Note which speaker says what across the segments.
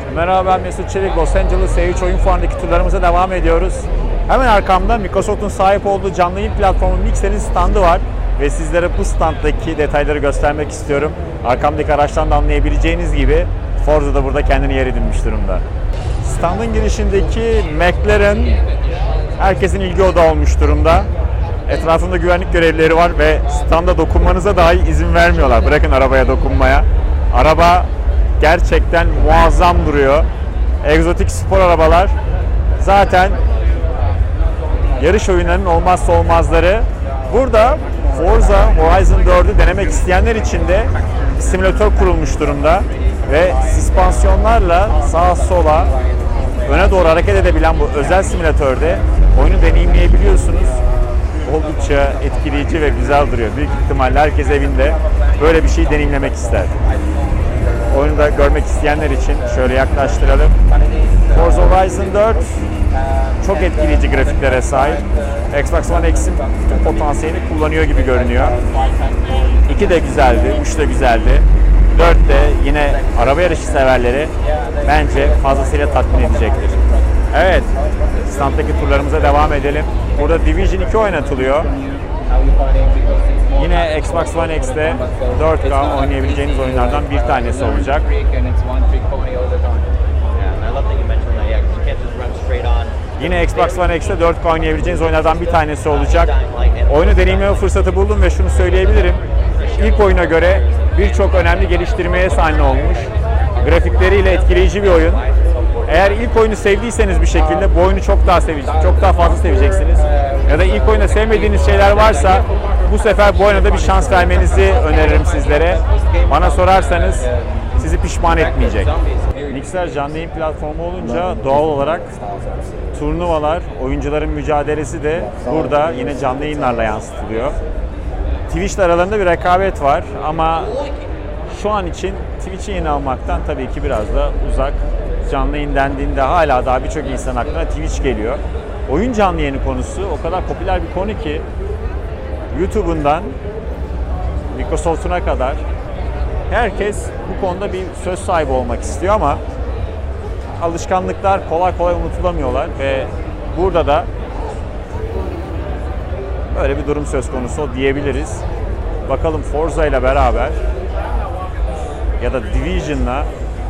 Speaker 1: Merhaba, ben Mesut Çelik. Los Angeles E3 Oyun Fuarı'ndaki turlarımıza devam ediyoruz. Hemen arkamda Microsoft'un sahip olduğu canlı yayın platformu Mixer'in standı var. Ve sizlere bu standdaki detayları göstermek istiyorum. Arkamdaki araçtan da anlayabileceğiniz gibi Forza da burada kendini yer edinmiş durumda. Standın girişindeki McLaren herkesin ilgi odağı olmuş durumda. Etrafında güvenlik görevlileri var ve standa dokunmanıza dahi izin vermiyorlar. Bırakın arabaya dokunmaya. Araba gerçekten muazzam duruyor. Egzotik spor arabalar zaten yarış oyunlarının olmazsa olmazları. Burada Forza Horizon 4'ü denemek isteyenler için de bir simülatör kurulmuş durumda ve süspansiyonlarla sağa sola öne doğru hareket edebilen bu özel simülatörde oyunu deneyimleyebiliyorsunuz. Oldukça etkileyici ve güzel duruyor. Büyük ihtimalle herkes evinde böyle bir şey deneyimlemek ister. Oyunu da görmek isteyenler için şöyle yaklaştıralım. Forza Horizon 4 çok etkileyici grafiklere sahip. Xbox One X'in bütün potansiyelini kullanıyor gibi görünüyor. 2 de güzeldi, 3 de güzeldi. 4 de yine araba yarışı severleri bence fazlasıyla tatmin edecektir. Evet, standdaki turlarımıza devam edelim. Burada Division 2 oynatılıyor. Yine Xbox One X'te 4K oynayabileceğiniz oyunlardan bir tanesi olacak. Yine Xbox One X'te 4K oynayabileceğiniz oyunlardan bir tanesi olacak. Oyunu deneyimleme fırsatı buldum ve şunu söyleyebilirim. İlk oyuna göre birçok önemli geliştirmeye sahne olmuş. Grafikleriyle etkileyici bir oyun. Eğer ilk oyunu sevdiyseniz bir şekilde bu oyunu çok daha fazla seveceksiniz. Ya da ilk oyunda sevmediğiniz şeyler varsa bu sefer bu oyuna da bir şans vermenizi öneririm sizlere. Bana sorarsanız sizi pişman etmeyecek. Mixer canlı yayın platformu olunca doğal olarak turnuvalar, oyuncuların mücadelesi de burada yine canlı yayınlarla yansıtılıyor. Twitch'le aralarında bir rekabet var ama şu an için Twitch'i yeni almaktan tabii ki biraz da uzak. Canlı yayın dendiğinde hala daha birçok insan aklına Twitch geliyor. Oyun canlı yayını konusu o kadar popüler bir konu ki YouTube'undan Microsoft'una kadar herkes bu konuda bir söz sahibi olmak istiyor ama alışkanlıklar kolay kolay unutulamıyorlar ve burada da böyle bir durum söz konusu diyebiliriz. Bakalım Forza ile beraber ya da Division'la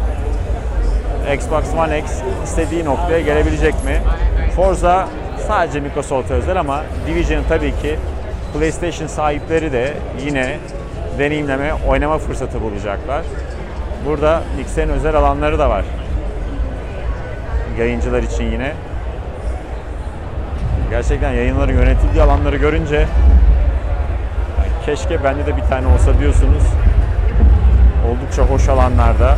Speaker 1: Xbox One X istediği noktaya gelebilecek mi? Forza sadece Microsoft'a özel ama Division tabii ki PlayStation sahipleri de yine deneyimleme, oynama fırsatı bulacaklar. Burada Mixer'in özel alanları da var. Yayıncılar için yine. Gerçekten yayınların yönetildiği alanları görünce keşke bende de bir tane olsa diyorsunuz. Oldukça hoş alanlarda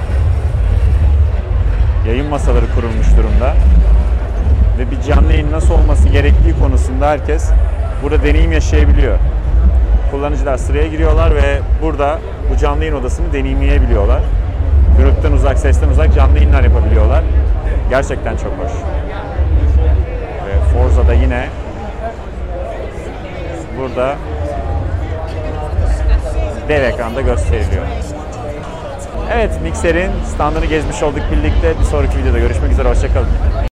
Speaker 1: yayın masaları kurulmuş durumda. Ve bir canlı yayın nasıl olması gerektiği konusunda herkes burada deneyim yaşayabiliyor. Kullanıcılar sıraya giriyorlar ve burada bu canlı yayın odasını deneyimleyebiliyorlar. Gürültüden uzak, sesten uzak canlı yayınlar yapabiliyorlar. Gerçekten çok hoş. Ve Forza'da yine burada dev ekranda gösteriliyor. Evet, Mixer'in standını gezmiş olduk birlikte. Bir sonraki videoda görüşmek üzere, hoşça kalın.